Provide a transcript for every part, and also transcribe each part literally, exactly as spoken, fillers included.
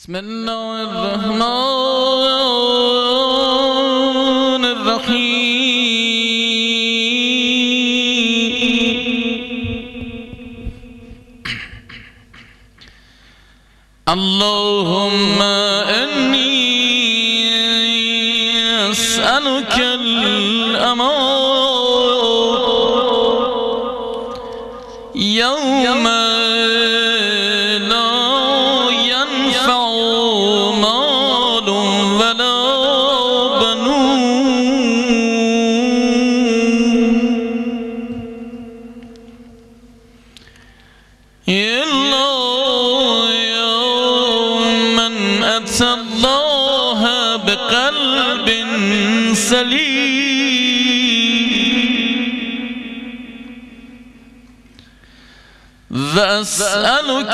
بسم الله الرحمن الرحيم اللهم إني أسألك الأمان يوم الله بقلب سليم وأسألك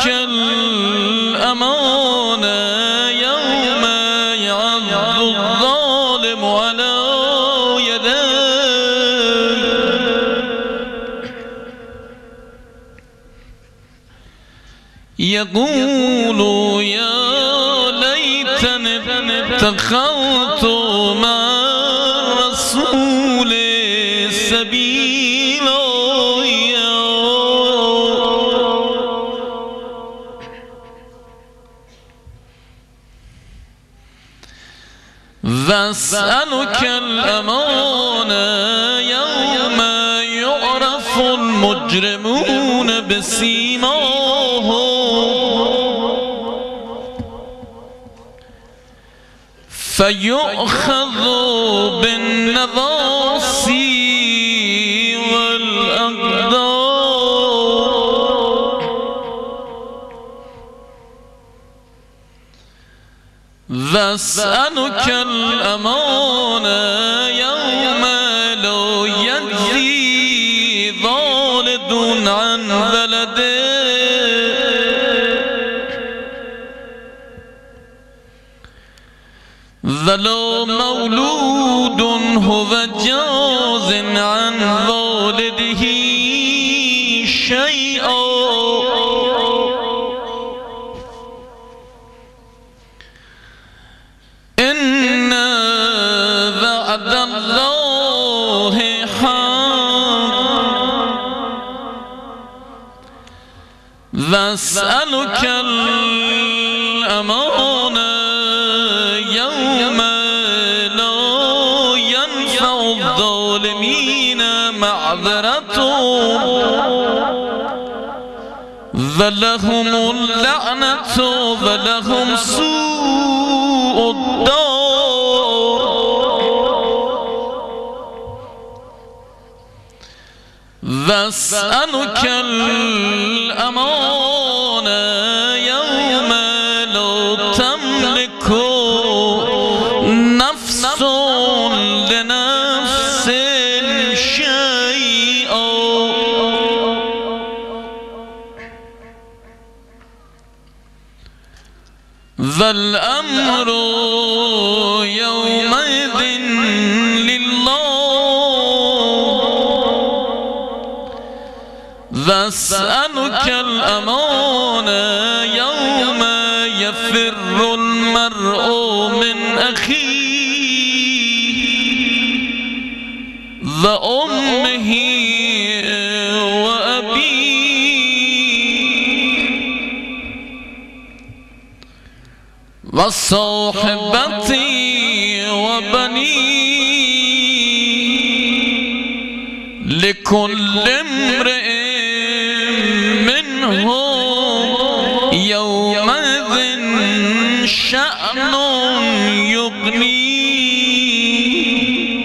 الأمان يوم يعض الظالم على يديه يقول يا اتخذت مع الرسول سبيلا واسألك الأمان يوم يعرف المجرمون بسيماهم فيؤخذ بالنواصي والأقدام واسألك الأمان يوم لا يجزي والد عن ولده ولا مولود هو جاز عن والده شيئا إن وعد الله حق واسألك الأمان يوم لا ينفع الظالمين معذرتهم ولهم اللعنة ولهم سوء الدار واسألك الأمان يوم لا تملك نفس لنفس شيئا والأمر يومئذ لله واسألك الأمان يوم يفر المرء من أخيه وأمه وأبيه وصاحبته وبنيه لكل امرئ منهم يومئذ شأن يغنيه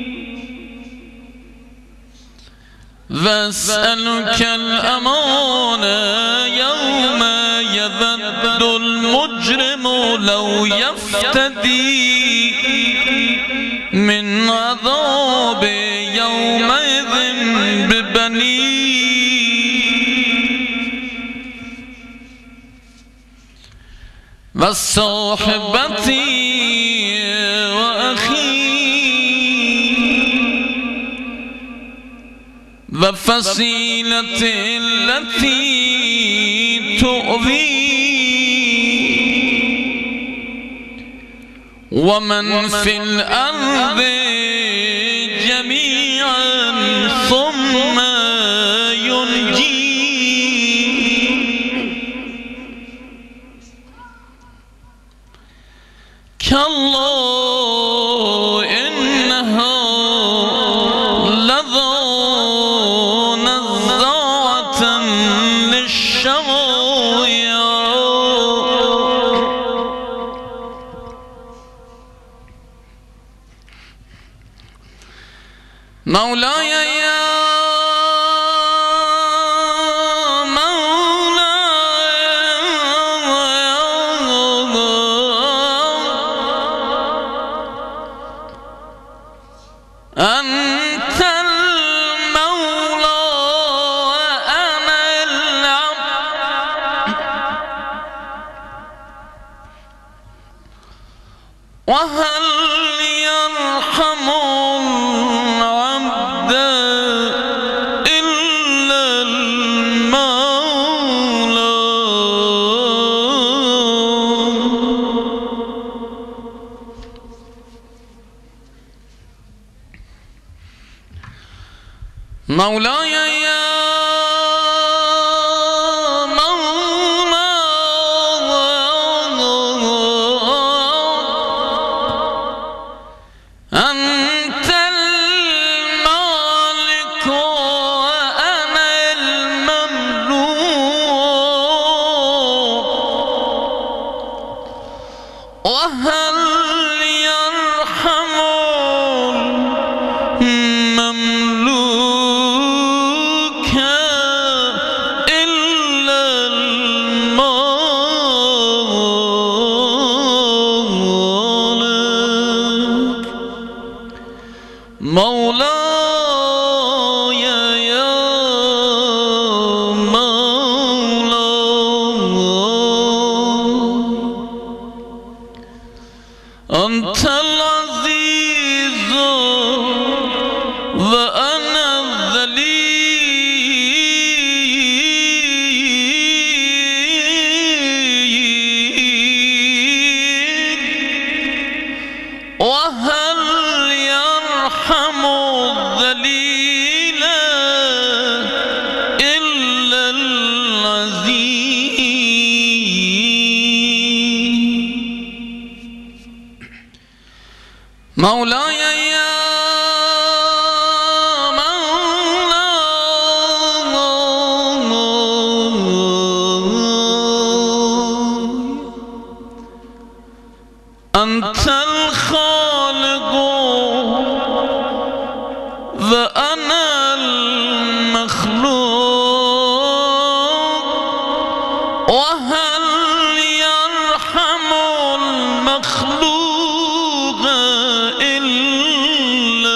واسألك الأمان يوم يبد المجرم لو يفتدي من عذاب يومئذ ببنيه وصاحبته وأخيه وفصيلته التي تؤويه ومن في الأرض جميعا ثم ينجي كلا إنه لظى نزاعة للشوى مولاي يا أنت المولى وأنا العبد وهل يرحم العبد إلا المولى مولاي يا مولا أنت المالك وأنا المملوك وهل يرحم المملوك إلا المالك مولاي يا مولاي أنت العزيز وأنا الذليل وهل يرحم الذليل إلا العزيز مولاي يا أنت الخالق وأنا المخلوق وهل يرحم المخلوق إلا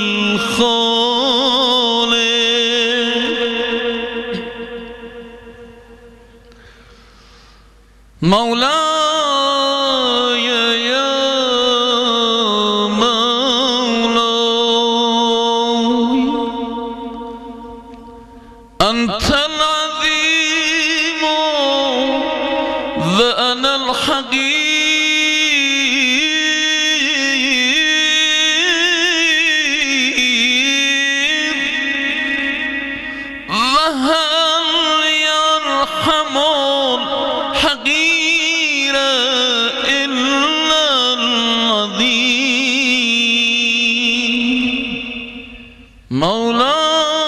الخالق مولاي يا أنت العظيم وأنا الحقير وهل يرحم الحقير إلا العظيم مولاي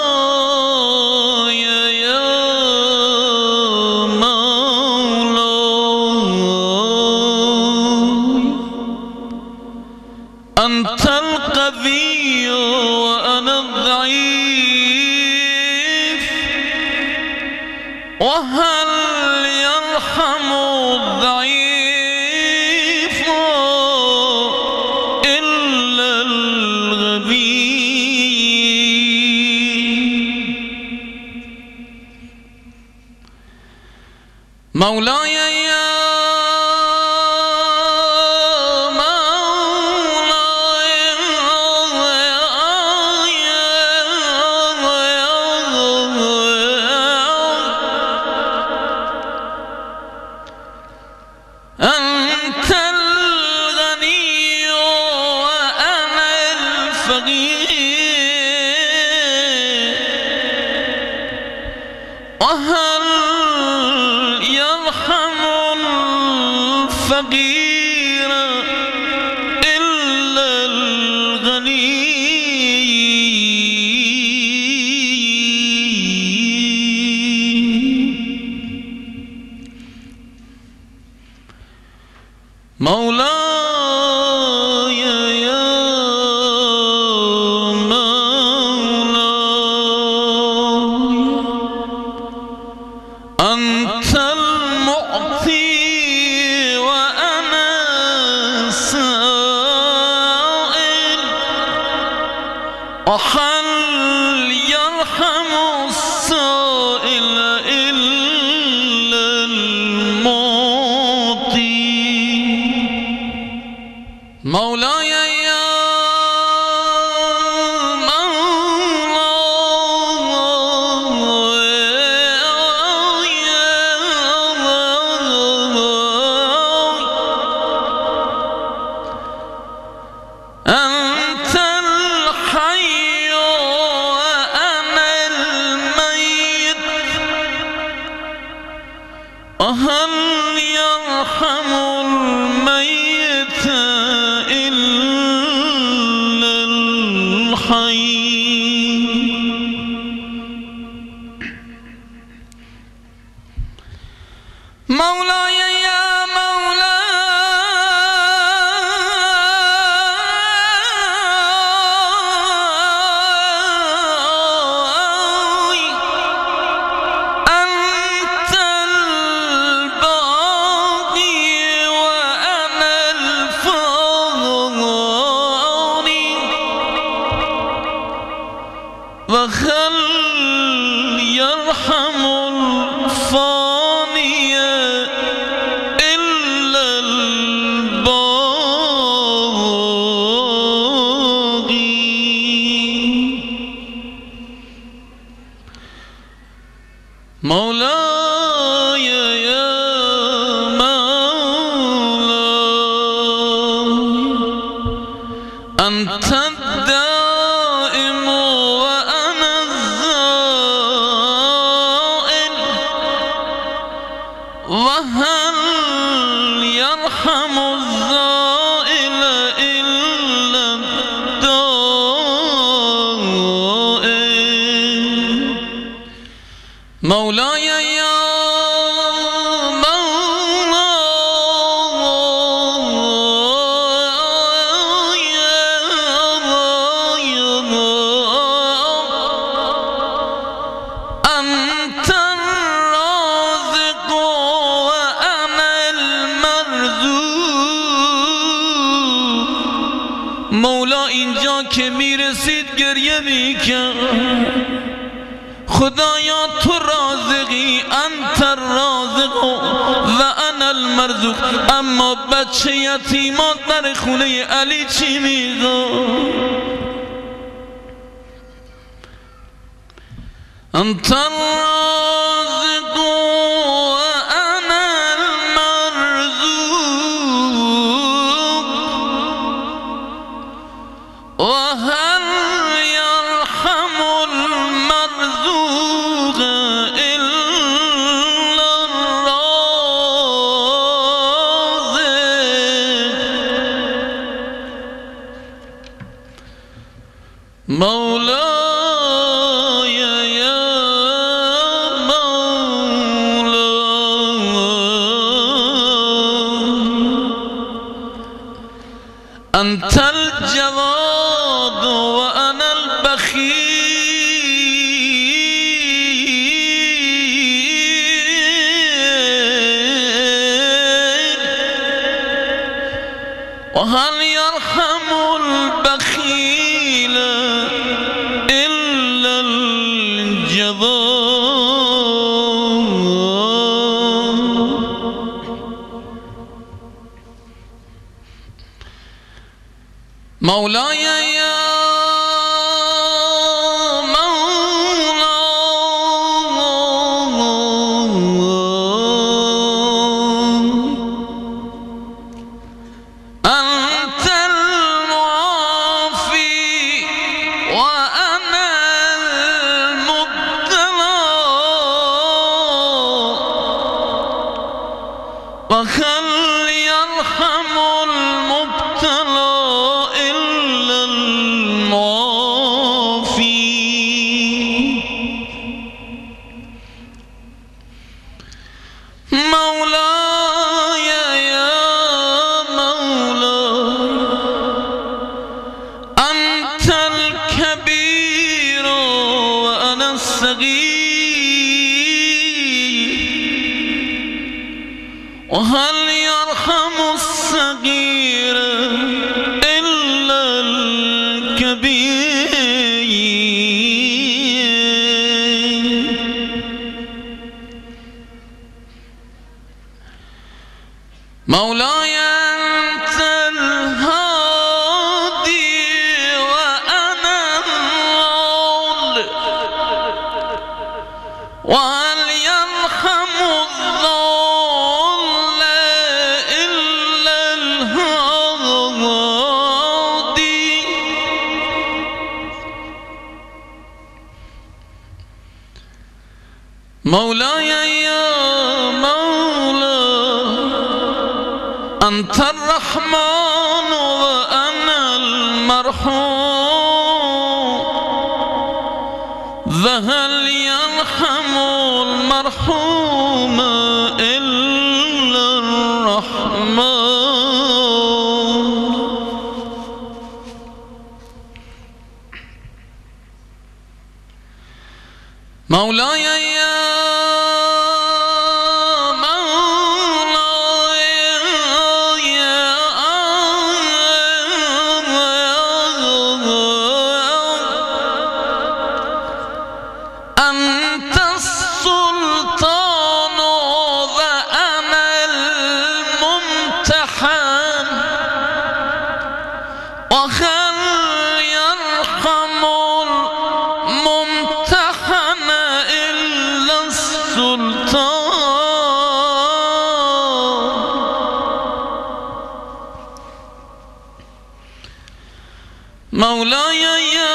أنت القوي وأنا الضعيف وهل يرحم الضعيف إلا الغبي مولاي يا أنت الغني الفقير وهل يرحم الفقير إلا الغني مولاي يا مولاي أنت المعطي وأنا السائل وهل يرحم السائل إلا المعطي مولاي يا أنت الحي وأنا الميت وهل يرحم الميت إلا الحي مولاي يا مولاي أنت الباقي وأنا الفاني وهل يرحم الفاني إلا الباقي مولاي يا مولاي أنت الدائم وأنا الزائل وهل يرحم الزائل إلا الدائم مولاي يا أنت الرازق وأنا المرزوق مولا اینجا که میرسید گریه میکرد خدایا تو رازقی انت الرازق و انا المرزوق اما بچه یتیمات در خونه علی چی میگه أنت الرازق وأنا المرزوق وهل يرحم المرزوق إلا الرازق مولاي يا أنت الجواد وأنا البخيل وهل يرحم البخيل إلا الجواد مولاي يا مولاي أنت المعافي وهل يرحم المبتلى إلا المعافي مولاي يا مولاي أنت الكبير وأنا الصغير وهل يرحم الصغير إلا الكبير مولاي أنت الهادي وأنا الضال وهل يرحم الضال إلا الهادي مولاي يا أنت الرحمن وأنا المرحوم فهل يرحم المرحوم إلا الرحمن مولاي يا أنت السلطان وأنا الممتحن وهل يرحم الممتحن إلا السلطان مولاي يا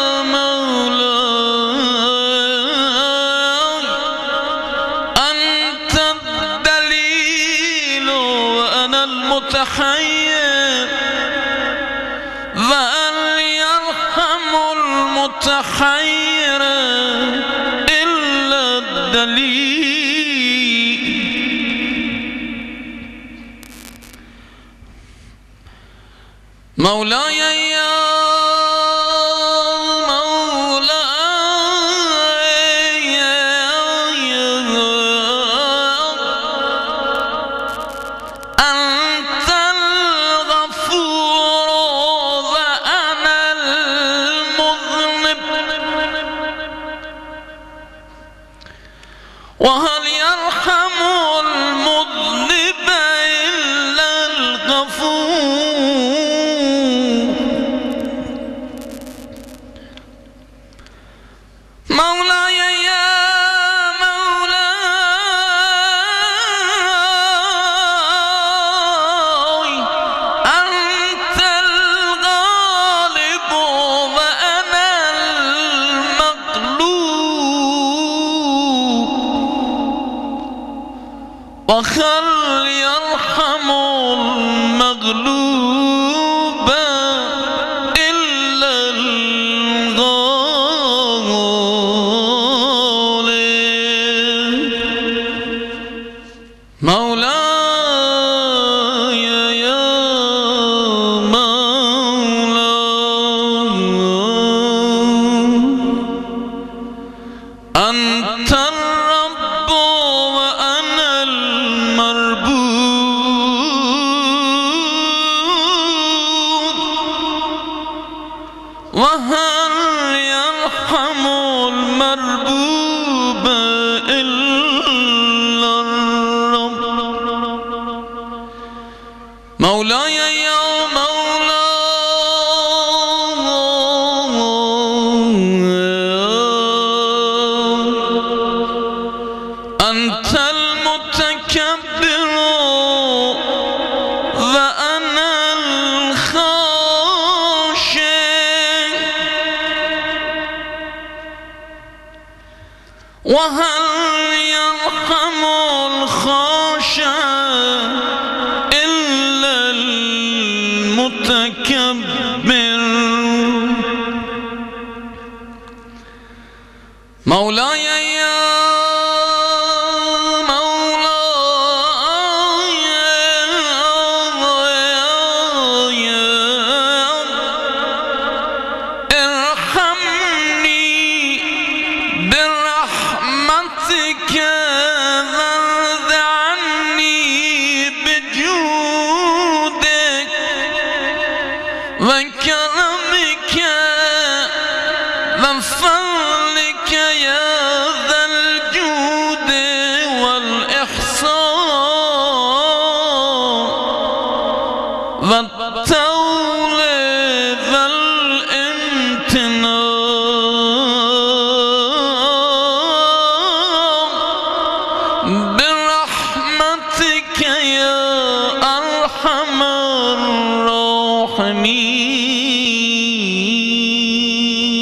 المتحير وهل يرحم المتحير إلا الدليل مولاي يا وهل يرحم المذنب إلا الغفور مولاي يا مولاي أنت الغالب وأنا المغلوب وهل يرحم المغلوب إلا الغالب مولاي يا مولاي أنت الرب وأنا وهل يرحم المربوب إلا الرب مولاي يا مولاي أنت المتكبر وأنا وهل يرحم الخاشع وكرمك وفضلك يا ذا الجود والإحسان والطول والامتنان برحمتك يا أرحم الراحمين.